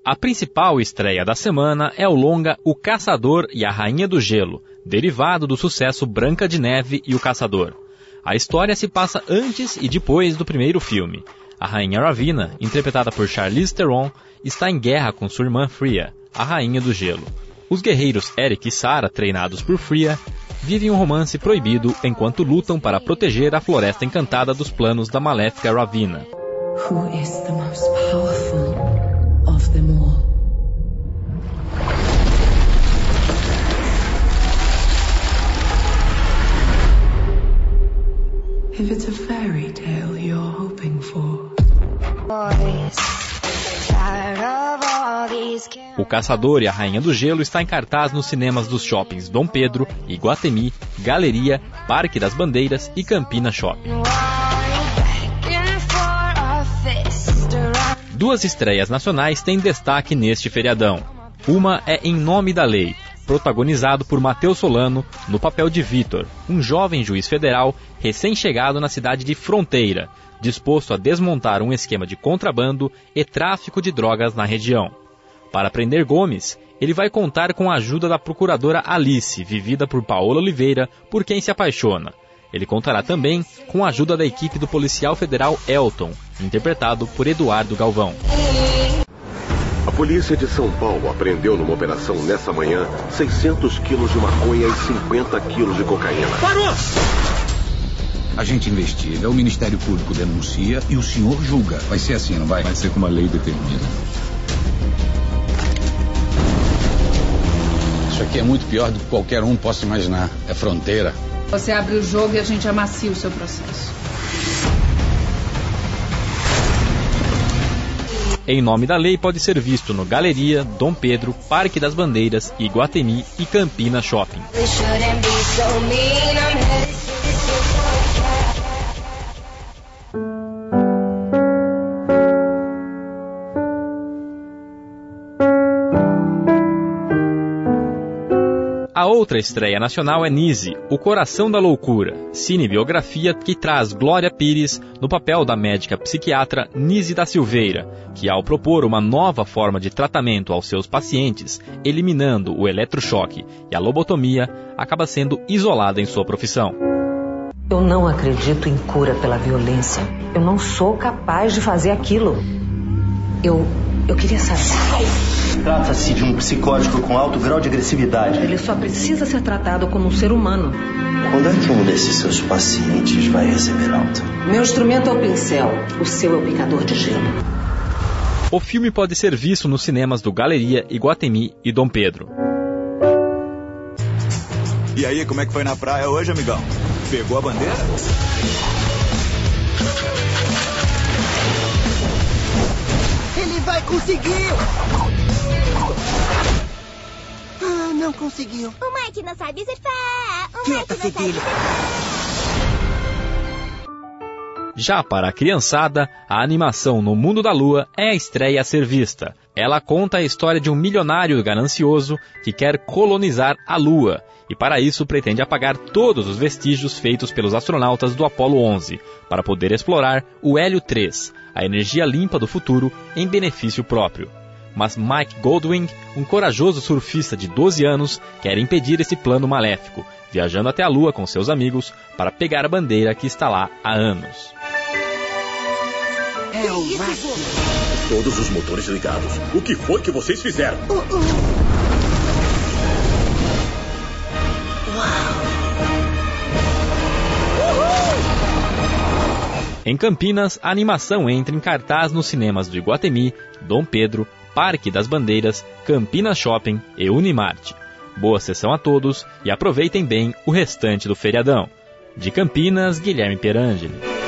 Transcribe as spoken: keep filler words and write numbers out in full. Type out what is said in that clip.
A principal estreia da semana é o longa O Caçador e a Rainha do Gelo, derivado do sucesso Branca de Neve e o Caçador. A história se passa antes e depois do primeiro filme. A Rainha Ravina, interpretada por Charlize Theron, está em guerra com sua irmã Freya, a Rainha do Gelo. Os guerreiros Eric e Sarah, treinados por Freya, vivem um romance proibido enquanto lutam para proteger a floresta encantada dos planos da maléfica Ravina. Who is the most powerful of them all? If it's a fairy tale you're hoping for. O Caçador e a Rainha do Gelo está em cartaz nos cinemas dos shoppings Dom Pedro, Iguatemi, Galeria, Parque das Bandeiras e Campina Shopping. Duas estreias nacionais têm destaque neste feriadão. Uma é Em Nome da Lei, protagonizado por Matheus Solano no papel de Vitor, um jovem juiz federal recém-chegado na cidade de Fronteira, disposto a desmontar um esquema de contrabando e tráfico de drogas na região. Para prender Gomes, ele vai contar com a ajuda da procuradora Alice, vivida por Paola Oliveira, por quem se apaixona. Ele contará também com a ajuda da equipe do policial federal Elton, interpretado por Eduardo Galvão. A polícia de São Paulo apreendeu numa operação nessa manhã seiscentos quilos de maconha e cinquenta quilos de cocaína. Parou! A gente investiga, o Ministério Público denuncia e o senhor julga. Vai ser assim, não vai? Vai ser como a lei determina. Isso aqui é muito pior do que qualquer um possa imaginar. É fronteira. Você abre o jogo e a gente amacia o seu processo. Em Nome da Lei pode ser visto no Galeria, Dom Pedro, Parque das Bandeiras, Iguatemi e Campina Shopping. A outra estreia nacional é Nise, O Coração da Loucura, cinebiografia que traz Glória Pires no papel da médica psiquiatra Nise da Silveira, que ao propor uma nova forma de tratamento aos seus pacientes, eliminando o eletrochoque e a lobotomia, acaba sendo isolada em sua profissão. Eu não acredito em cura pela violência. Eu não sou capaz de fazer aquilo. Eu, eu queria saber... Trata-se de um psicótico com alto grau de agressividade. Ele só precisa ser tratado como um ser humano. Quando é que um desses seus pacientes vai receber alta? Meu instrumento é o pincel, o seu é o picador de gelo. O filme pode ser visto nos cinemas do Galeria, Iguatemi e Dom Pedro. E aí, como é que foi na praia hoje, amigão? Pegou a bandeira? Ele vai conseguir! Ah, não conseguiu. O Mike não sabe surfar. O Quieta, Mike não sabe... Já para a criançada, a animação No Mundo da Lua é a estreia a ser vista. Ela conta a história de um milionário ganancioso que quer colonizar a Lua e para isso pretende apagar todos os vestígios feitos pelos astronautas do Apollo onze para poder explorar o Hélio três, a energia limpa do futuro, em benefício próprio. Mas Mike Goldwyn, um corajoso surfista de doze anos, quer impedir esse plano maléfico, viajando até a Lua com seus amigos para pegar a bandeira que está lá há anos. É o Mike. Todos os motores ligados. O que foi que vocês fizeram? Uh, uh. Em Campinas, a animação entra em cartaz nos cinemas do Iguatemi, Dom Pedro, Parque das Bandeiras, Campina Shopping e Unimart. Boa sessão a todos e aproveitem bem o restante do feriadão. De Campinas, Guilherme Perangeli.